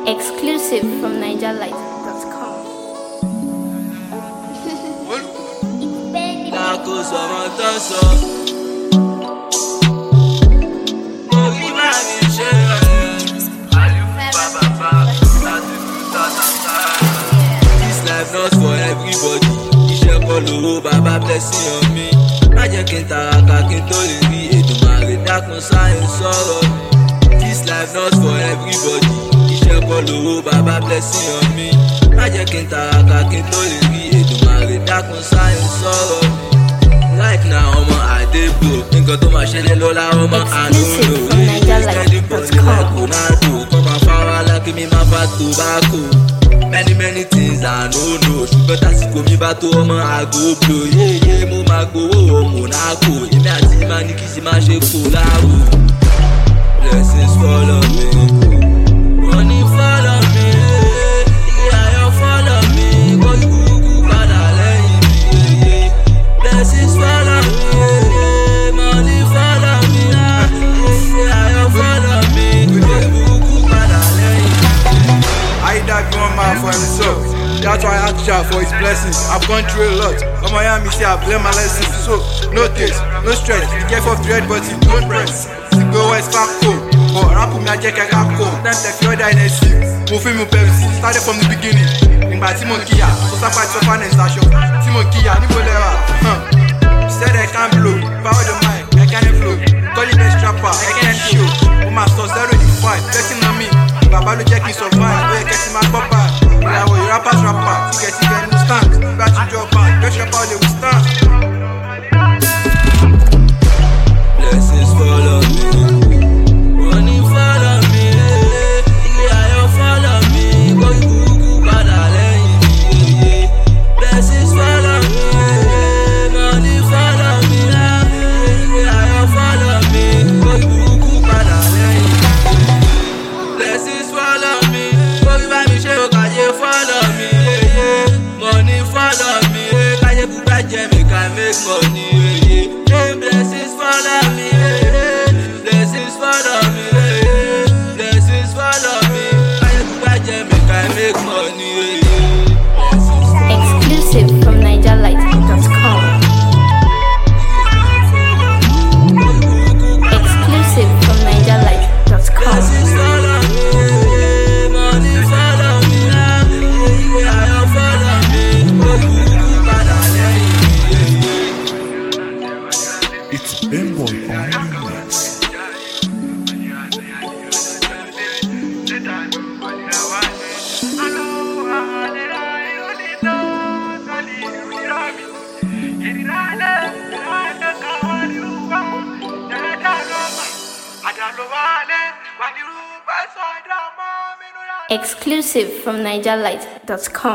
Exclusive from NigerLight.com. This life not for everybody. Iṣẹ́ kọ́ lówó bàbá blessing on me. Má jẹ́ kí n tàràkà kí n tó lè rí Èdùmàrè dákun sáyẹn sọ̀rọ̀ mi. This life not for everybody. Iṣẹ́ kọ́ lówó bàbá blessing on me. Má jẹ́ kí n tàràkà kí n tó lè rí Èdùmàrè dákun sáyẹn sọ̀rọ̀ mi. Like na ọmọ àdébò nǹkan tó máa ṣẹlẹ̀ lọ́la ọmọ àdúgbò steady body like Ronaldo kọ́ máa fara lákì mi máa fa tobacco. Many things I no know ṣùgbọ́n tásìkò mi bá tó ọmọ àgóblo yéyé mo máa gbowó Monaco èmi àti máa ní kí sì máa ṣe kó láàrú. Blessings follow me, money follow me, ilé ayọ̀ follow me, kó ikú padà lẹ́yìn mi yéyé. Blessings follow me, money follow me, ilé ayọ̀ follow me, kó ikú padà lẹ́yìn mi. I that one man for himself. That's why I ask God for his blessings. I've gone through a lot. On my arm, say I've learned my lessons. So, no taste, no stress. Be careful of dread, but you don't press. Go West Park cool. But rap with me, I check a cap cool. Time to feel that energy. Moving with Pepsi. Started from the beginning. In my Timon Kia. So, Sapa to finance station. Timon Kia, Nicolera. Said I can't blow. Power the mic, I can't flow. Call it a strapper, I can't show. Oh, my source, I already fight. Blessing on me. Baba ló jẹ́ kí n survive, ó yẹ kẹ́ ti máa gbọ́ bá. Ìyàwó rappers rapper, tíkẹ́tíkẹ́ ní stand. Bá ti jọba, best rapper lè wí stand. Blessings follow me, money follow me, ilé ayọ̀ follow me, kó ikú padà lẹ́yìn mi yéyé. Blessings follow me, money follow me, ilé ayọ̀ follow me, kó ikú padà lẹ́yìn mi. Blessings follow me, kó bíbá mi ṣe o kàyé follow me, money follow me, káyé bùbá jẹ mi ká make money. Blessings follow me, blessings follow me, blessings follow me, káyé bùbá jẹ mi ká make money. Exclusive from NigerLight.com. Exclusive from NigerLight.com. Blessings follow me, money follow me, ilé ayọ̀ follow me, kó ikú padà lẹ́yìn mi. It's Bemboy on the mix. Exclusive from NigerLight.com.